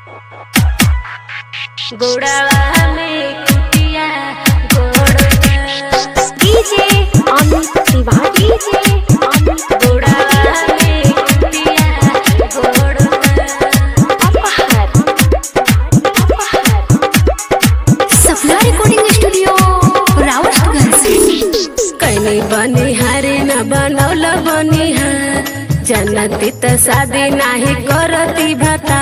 गोड़वा में कुटिया गोड़ डीजे अमित तिवारी डीजे अमित गोड़वा में कुटिया गोड़ अपहर सपना रिकॉर्डिंग स्टूडियो रावतगंज। कहीं बनिहारी न बनौल बनिहार जनती त शादी नाही करती भता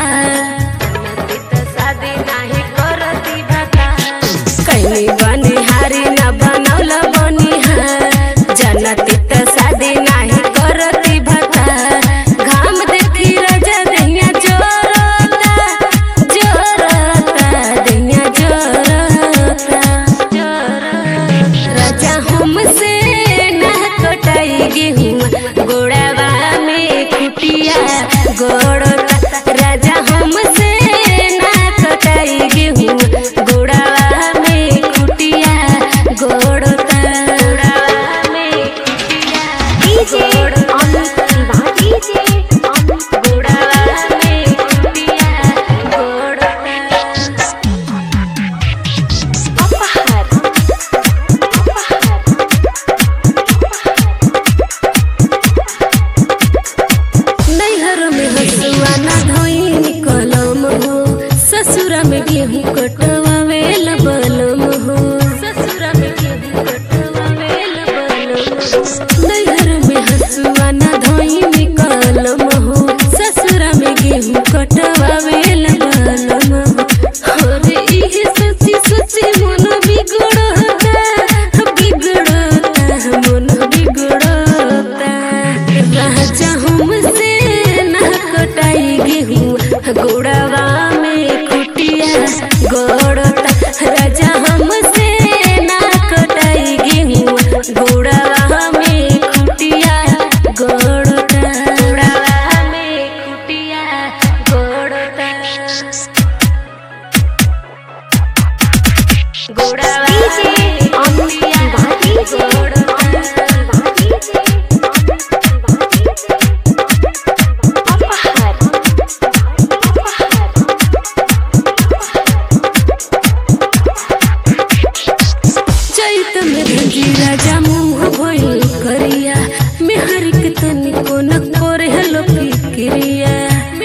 कहीं बनिहारी न बनौल बनिहार जनती त शादी नाही करती भता घाम देखी राजा दहिया जोरता जोरता दहिया जोरता राजा हमसे न कटाई गेहूं गोड़वा में कुटिया गोड़ता राजा हमसे न कटाई गेहूं गोड़वा में कुटिया गोड़ता डीजे अमित तिवारी डीजे अमित गोड़वा में कुटिया गोड़ता अपहर नैहर में हसुआ ना धोई कलम हो ससुरा में गेहूं कटवावेल बलम हो ससुरा में गेहूं कटवावेल बलम हो नैहर में हसुआ ना धोई कलम हो ससुरा में गेहूं कटवावेल बलम हो अरे इहे सोची सोची मन बिगड़ता मन बिगड़ता राजा हमसे न कटाई गेहूं गोड़वा में कुटिया गोड़ता राजा हमसे न कटाई गेहूं गोड़वा में कुटिया गोड़ता गोड़वा में कुटिया गोड़ता गोड़वा डीजे अमित तिवारी डीजे अपहर चैत में धंजी राजा मुँह भइल करिया मेहर के तनिको न करे हलो फिक्रिया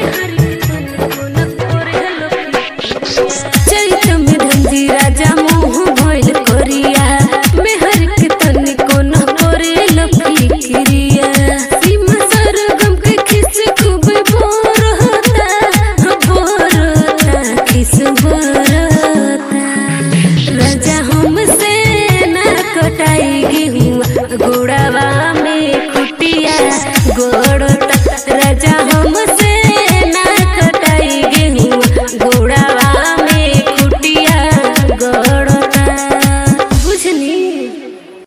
चैत में धंजी राजा मुँह भइल करिया मेहर के तनिको न करे हलो फिक्रिया सीमा सरगम के खिस खूब बोरता खिस बोरता राजा